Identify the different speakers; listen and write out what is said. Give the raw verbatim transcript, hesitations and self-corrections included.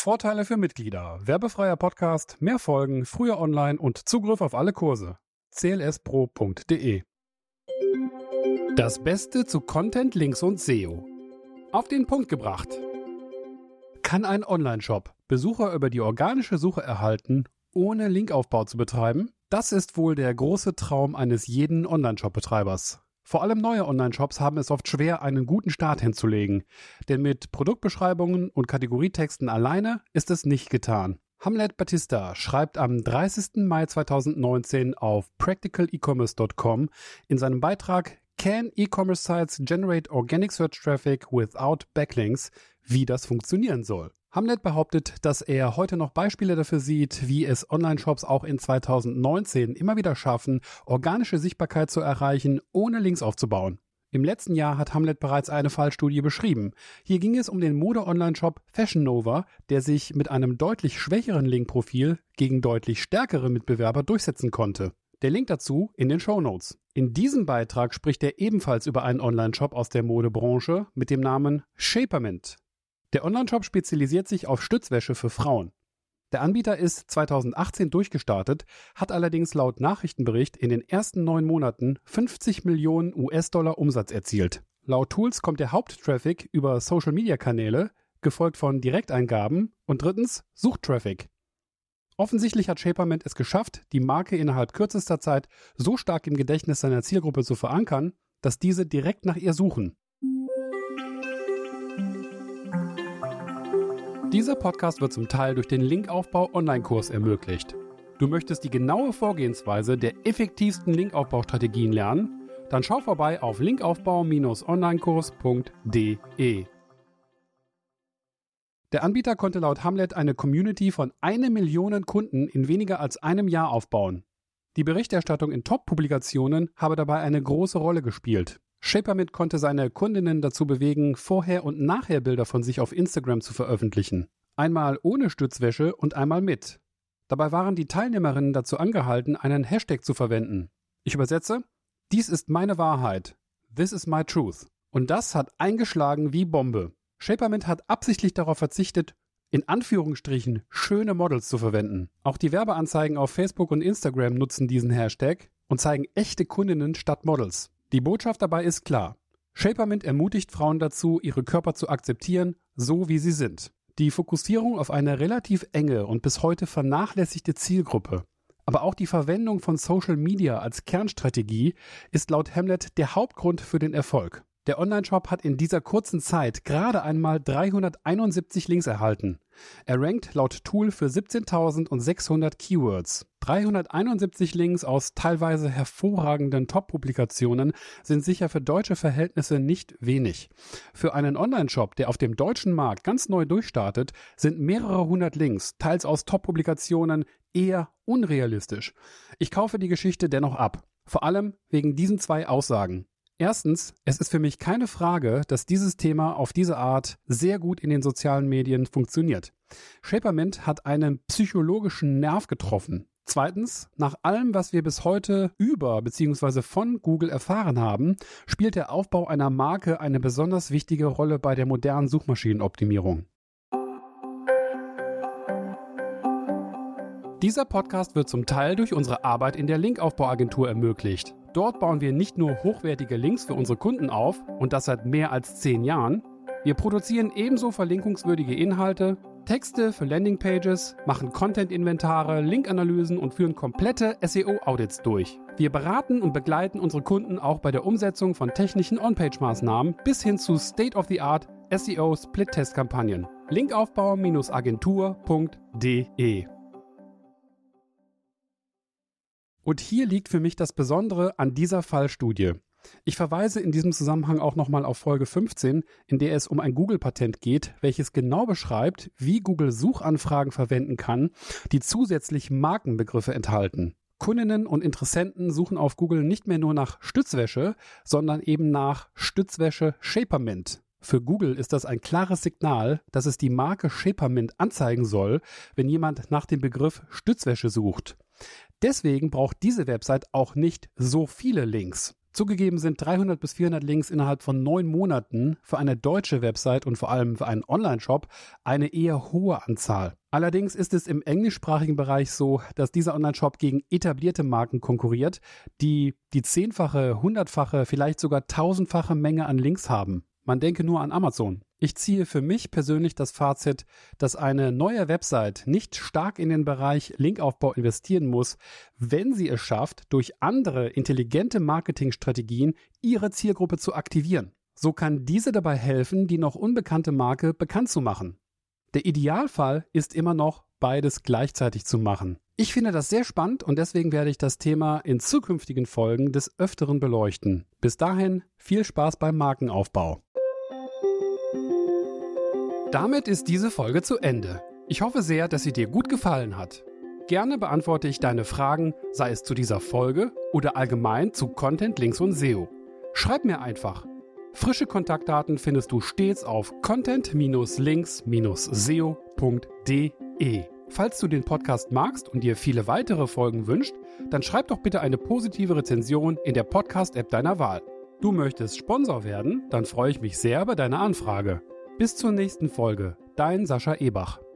Speaker 1: Vorteile für Mitglieder, werbefreier Podcast, mehr Folgen, früher online und Zugriff auf alle Kurse. c l s pro punkt d e. Das Beste zu Content, Links und S E O. Auf den Punkt gebracht. Kann ein Online-Shop Besucher über die organische Suche erhalten, ohne Linkaufbau zu betreiben? Das ist wohl der große Traum eines jeden Online-Shop-Betreibers. Vor allem neue Online-Shops haben es oft schwer, einen guten Start hinzulegen. Denn mit Produktbeschreibungen und Kategorietexten alleine ist es nicht getan. Hamlet Batista schreibt am dreißigsten Mai zweitausendneunzehn auf practical e commerce punkt com in seinem Beitrag Can E-Commerce Sites Generate Organic Search Traffic Without Backlinks, wie das funktionieren soll. Hamlet behauptet, dass er heute noch Beispiele dafür sieht, wie es Online-Shops auch in zweitausendneunzehn immer wieder schaffen, organische Sichtbarkeit zu erreichen, ohne Links aufzubauen. Im letzten Jahr hat Hamlet bereits eine Fallstudie beschrieben. Hier ging es um den Mode-Online-Shop Fashion Nova, der sich mit einem deutlich schwächeren Linkprofil gegen deutlich stärkere Mitbewerber durchsetzen konnte. Der Link dazu in den Shownotes. In diesem Beitrag spricht er ebenfalls über einen Online-Shop aus der Modebranche mit dem Namen Shapermint. Der Online-Shop spezialisiert sich auf Stützwäsche für Frauen. Der Anbieter ist zweitausendachtzehn durchgestartet, hat allerdings laut Nachrichtenbericht in den ersten neun Monaten fünfzig Millionen U S-Dollar Umsatz erzielt. Laut Tools kommt der Haupttraffic über Social-Media-Kanäle, gefolgt von Direkteingaben und drittens Suchtraffic. Offensichtlich hat Shapermint es geschafft, die Marke innerhalb kürzester Zeit so stark im Gedächtnis seiner Zielgruppe zu verankern, dass diese direkt nach ihr suchen. Dieser Podcast wird zum Teil durch den Linkaufbau-Online-Kurs ermöglicht. Du möchtest die genaue Vorgehensweise der effektivsten Linkaufbaustrategien lernen? Dann schau vorbei auf linkaufbau Bindestrich onlinekurs punkt d e. Der Anbieter konnte laut Hamlet eine Community von eine Million Kunden in weniger als einem Jahr aufbauen. Die Berichterstattung in Top-Publikationen habe dabei eine große Rolle gespielt. Shapermint konnte seine Kundinnen dazu bewegen, Vorher- und Nachher-Bilder von sich auf Instagram zu veröffentlichen. Einmal ohne Stützwäsche und einmal mit. Dabei waren die Teilnehmerinnen dazu angehalten, einen Hashtag zu verwenden. Ich übersetze: Dies ist meine Wahrheit. This is my truth. Und das hat eingeschlagen wie Bombe. Shapermint hat absichtlich darauf verzichtet, in Anführungsstrichen schöne Models zu verwenden. Auch die Werbeanzeigen auf Facebook und Instagram nutzen diesen Hashtag und zeigen echte Kundinnen statt Models. Die Botschaft dabei ist klar. Shapermint ermutigt Frauen dazu, ihre Körper zu akzeptieren, so wie sie sind. Die Fokussierung auf eine relativ enge und bis heute vernachlässigte Zielgruppe, aber auch die Verwendung von Social Media als Kernstrategie ist laut Hamlet der Hauptgrund für den Erfolg. Der Online-Shop hat in dieser kurzen Zeit gerade einmal dreihunderteinundsiebzig Links erhalten. Er rankt laut Tool für siebzehntausendsechshundert Keywords. dreihunderteinundsiebzig Links aus teilweise hervorragenden Top-Publikationen sind sicher für deutsche Verhältnisse nicht wenig. Für einen Online-Shop, der auf dem deutschen Markt ganz neu durchstartet, sind mehrere hundert Links, teils aus Top-Publikationen, eher unrealistisch. Ich kaufe die Geschichte dennoch ab. Vor allem wegen diesen zwei Aussagen. Erstens, es ist für mich keine Frage, dass dieses Thema auf diese Art sehr gut in den sozialen Medien funktioniert. Shapermint hat einen psychologischen Nerv getroffen. Zweitens, nach allem, was wir bis heute über bzw. von Google erfahren haben, spielt der Aufbau einer Marke eine besonders wichtige Rolle bei der modernen Suchmaschinenoptimierung. Dieser Podcast wird zum Teil durch unsere Arbeit in der Linkaufbauagentur ermöglicht. Dort bauen wir nicht nur hochwertige Links für unsere Kunden auf, und das seit mehr als zehn Jahren. Wir produzieren ebenso verlinkungswürdige Inhalte, Texte für Landingpages, machen Content-Inventare, Linkanalysen und führen komplette S E O-Audits durch. Wir beraten und begleiten unsere Kunden auch bei der Umsetzung von technischen On-Page-Maßnahmen bis hin zu State-of-the-Art S E O-Split-Test-Kampagnen. linkaufbau Bindestrich agentur punkt d e. Und hier liegt für mich das Besondere an dieser Fallstudie. Ich verweise in diesem Zusammenhang auch nochmal auf Folge fünfzehn, in der es um ein Google-Patent geht, welches genau beschreibt, wie Google Suchanfragen verwenden kann, die zusätzlich Markenbegriffe enthalten. Kundinnen und Interessenten suchen auf Google nicht mehr nur nach Stützwäsche, sondern eben nach Stützwäsche Shapermint. Für Google ist das ein klares Signal, dass es die Marke Shapermint anzeigen soll, wenn jemand nach dem Begriff Stützwäsche sucht. Deswegen braucht diese Website auch nicht so viele Links. Zugegeben sind dreihundert bis vierhundert Links innerhalb von neun Monaten für eine deutsche Website und vor allem für einen Online-Shop eine eher hohe Anzahl. Allerdings ist es im englischsprachigen Bereich so, dass dieser Online-Shop gegen etablierte Marken konkurriert, die die zehnfache, hundertfache, vielleicht sogar tausendfache Menge an Links haben. Man denke nur an Amazon. Ich ziehe für mich persönlich das Fazit, dass eine neue Website nicht stark in den Bereich Linkaufbau investieren muss, wenn sie es schafft, durch andere intelligente Marketingstrategien ihre Zielgruppe zu aktivieren. So kann diese dabei helfen, die noch unbekannte Marke bekannt zu machen. Der Idealfall ist immer noch, beides gleichzeitig zu machen. Ich finde das sehr spannend und deswegen werde ich das Thema in zukünftigen Folgen des Öfteren beleuchten. Bis dahin viel Spaß beim Markenaufbau. Damit ist diese Folge zu Ende. Ich hoffe sehr, dass sie dir gut gefallen hat. Gerne beantworte ich deine Fragen, sei es zu dieser Folge oder allgemein zu Content, Links und S E O. Schreib mir einfach. Frische Kontaktdaten findest du stets auf content links seo punkt de. Falls du den Podcast magst und dir viele weitere Folgen wünschst, dann schreib doch bitte eine positive Rezension in der Podcast-App deiner Wahl. Du möchtest Sponsor werden? Dann freue ich mich sehr über deine Anfrage. Bis zur nächsten Folge, dein Sascha Ebach.